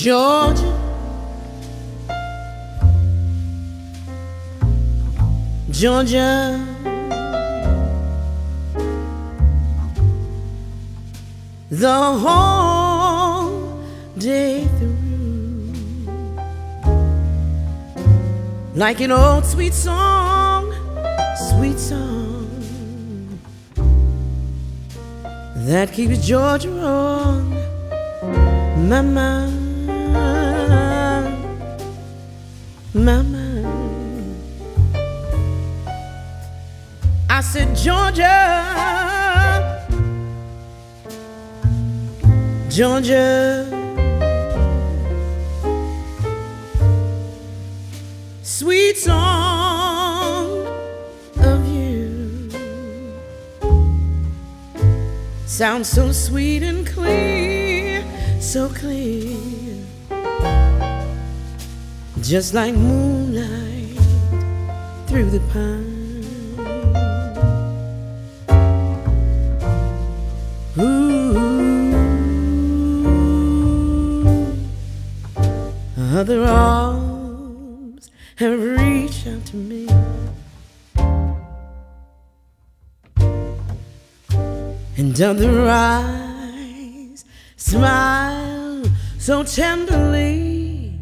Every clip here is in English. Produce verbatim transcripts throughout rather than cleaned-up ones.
Georgia, Georgia, the whole day through, like an old sweet song, sweet song that keeps Georgia on my mind, my mind. I said, Georgia, Georgia, sweet song of you sounds so sweet and clear, so clear, just like moonlight through the pine. Ooh, other arms have reached out to me, and other eyes smile so tenderly.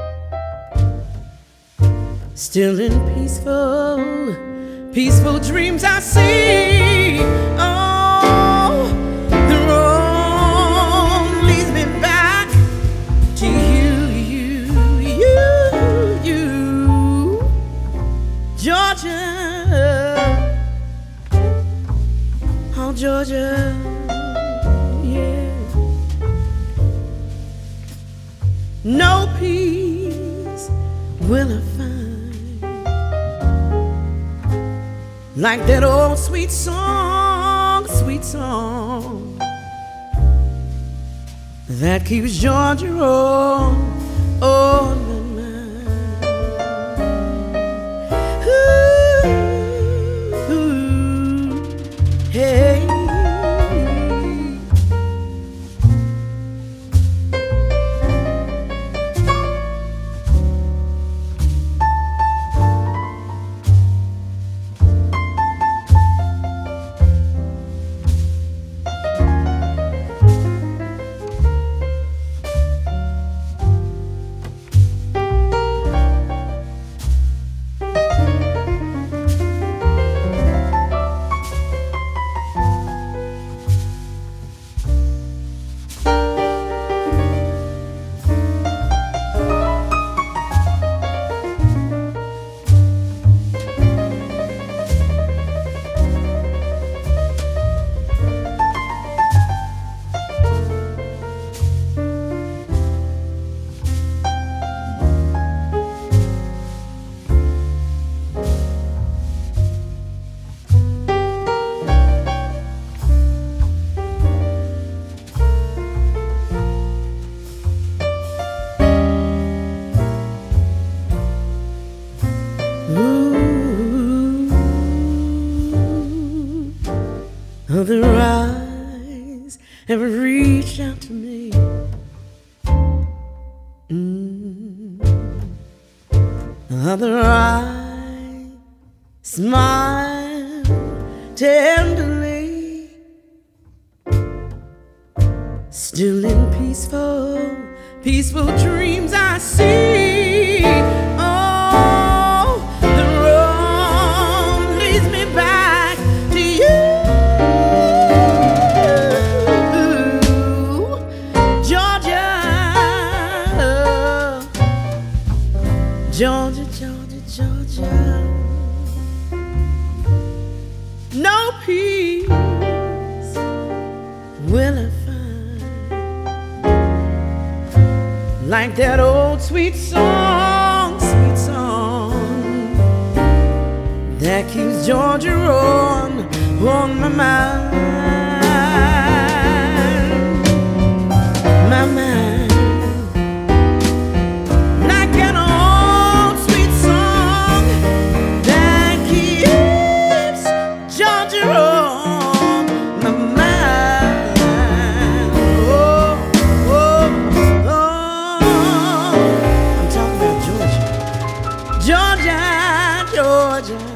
Still in peaceful, peaceful dreams I see. Oh, the road leads me back to you, you, you, you, Georgia, oh Georgia, yeah. No peace will I find like that old sweet song, sweet song that keeps Georgia on, on my mind. Ooh, ooh, hey. Other eyes have reached out to me. Mm. Other eyes smile tenderly. Still in peaceful, peaceful dreams I see. Oh, the road leads me back to you. Georgia, Georgia, Georgia, no peace will I find like that old sweet song, sweet song that keeps Georgia on, on my mind, my mind. Oh, oh, oh. Georgia.